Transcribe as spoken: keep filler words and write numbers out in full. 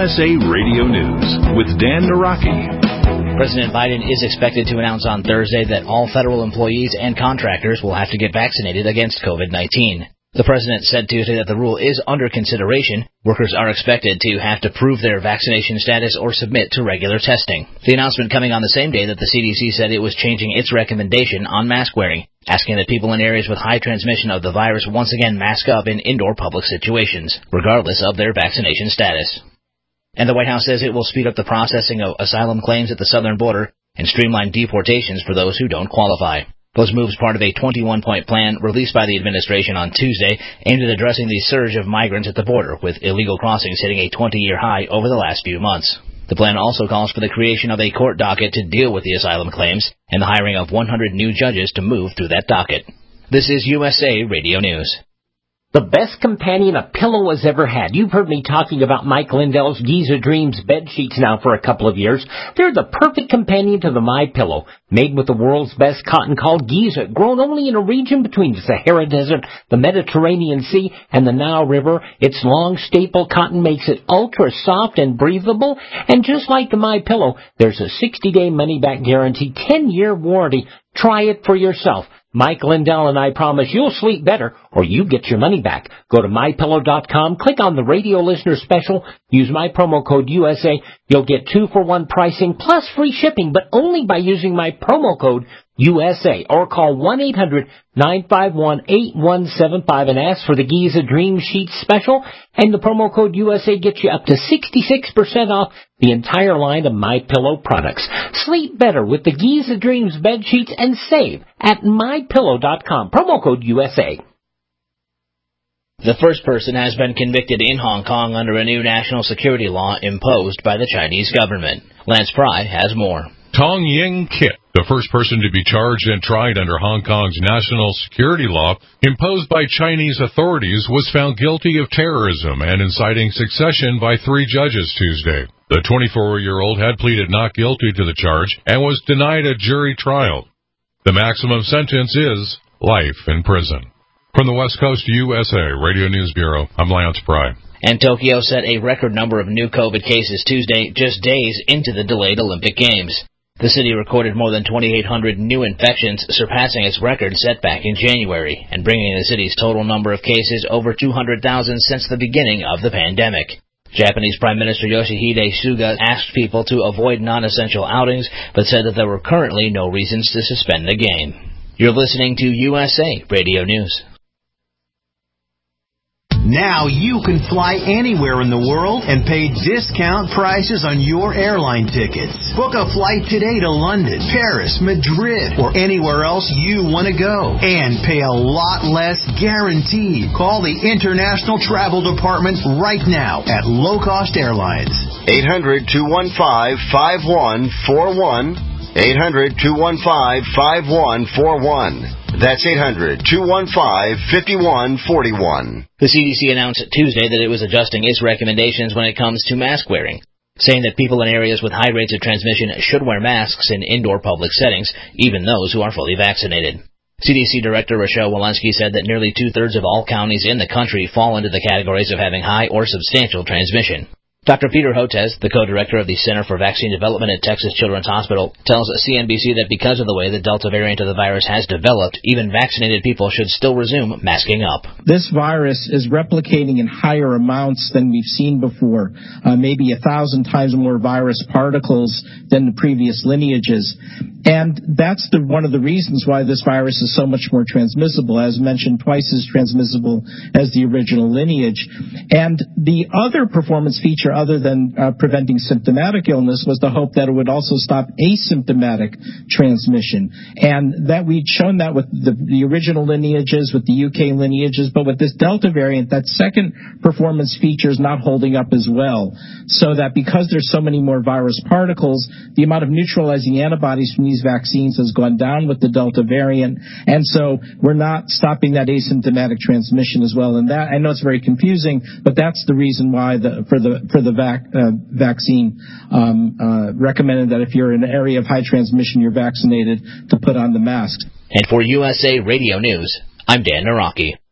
S A Radio News with Dan Naraki. President Biden is expected to announce on Thursday that all federal employees and contractors will have to get vaccinated against COVID nineteen. The president said Tuesday that the rule is under consideration. Workers are expected to have to prove their vaccination status or submit to regular testing. The announcement coming on the same day that the C D C said it was changing its recommendation on mask wearing, asking that people in areas with high transmission of the virus once again mask up in indoor public situations, regardless of their vaccination status. And the White House says it will speed up the processing of asylum claims at the southern border and streamline deportations for those who don't qualify. Those moves part of a twenty-one point plan released by the administration on Tuesday aimed at addressing the surge of migrants at the border, with illegal crossings hitting a twenty-year high over the last few months. The plan also calls for the creation of a court docket to deal with the asylum claims and the hiring of one hundred new judges to move through that docket. This is U S A Radio News. The best companion a pillow has ever had. You've heard me talking about Mike Lindell's Giza Dreams bed sheets now for a couple of years. They're the perfect companion to the MyPillow. Made with the world's best cotton called Giza, grown only in a region between the Sahara Desert, the Mediterranean Sea, and the Nile River. Its long staple cotton makes it ultra soft and breathable. And just like the MyPillow, there's a sixty-day money-back guarantee, ten-year warranty. Try it for yourself. Mike Lindell and I promise you'll sleep better or you get your money back. Go to my pillow dot com, click on the radio listener special, use my promo code U S A. You'll get two for one pricing plus free shipping, but only by using my promo code U S A, or call one eight hundred nine five one eight one seven five and ask for the Giza Dream Sheet special, and the promo code U S A gets you up to sixty-six percent off the entire line of MyPillow products. Sleep better with the Giza Dreams bed sheets and save at my pillow dot com. Promo code U S A. The first person has been convicted in Hong Kong under a new national security law imposed by the Chinese government. Lance Pry has more. Tong Ying Kit, the first person to be charged and tried under Hong Kong's national security law imposed by Chinese authorities, was found guilty of terrorism and inciting secession by three judges Tuesday. The twenty-four-year-old had pleaded not guilty to the charge and was denied a jury trial. The maximum sentence is life in prison. From the West Coast U S A Radio News Bureau, I'm Lance Pry. And Tokyo set a record number of new COVID cases Tuesday, just days into the delayed Olympic Games. The city recorded more than twenty-eight hundred new infections, surpassing its record set back in January, and bringing the city's total number of cases over two hundred thousand since the beginning of the pandemic. Japanese Prime Minister Yoshihide Suga asked people to avoid non-essential outings, but said that there were currently no reasons to suspend the game. You're listening to U S A Radio News. Now you can fly anywhere in the world and pay discount prices on your airline tickets. Book a flight today to London, Paris, Madrid, or anywhere else you want to go. And pay a lot less guaranteed. Call the International Travel Department right now at Low Cost Airlines. eight hundred two one five five one four one. eight hundred two one five five one four one. That's eight hundred two one five five one four one. The C D C announced Tuesday that it was adjusting its recommendations when it comes to mask wearing, saying that people in areas with high rates of transmission should wear masks in indoor public settings, even those who are fully vaccinated. C D C Director Rochelle Walensky said that nearly two-thirds of all counties in the country fall into the categories of having high or substantial transmission. Doctor Peter Hotez, the co-director of the Center for Vaccine Development at Texas Children's Hospital, tells C N B C that because of the way the Delta variant of the virus has developed, even vaccinated people should still resume masking up. This virus is replicating in higher amounts than we've seen before, uh, maybe a thousand times more virus particles than the previous lineages. And that's the, one of the reasons why this virus is so much more transmissible, as mentioned, twice as transmissible as the original lineage. And the other performance feature, other than uh, preventing symptomatic illness, was the hope that it would also stop asymptomatic transmission. And that we'd shown that with the, the original lineages, with the U K lineages, but with this Delta variant, that second performance feature is not holding up as well. So that because there's so many more virus particles, the amount of neutralizing antibodies from these vaccines has gone down with the Delta variant, and so we're not stopping that asymptomatic transmission as well. And that, I know it's very confusing, but that's the reason why the for the for the vac, uh, vaccine um, uh, recommended that if you're in an area of high transmission, you're vaccinated, to put on the mask. And for U S A Radio News, I'm Dan Naraki.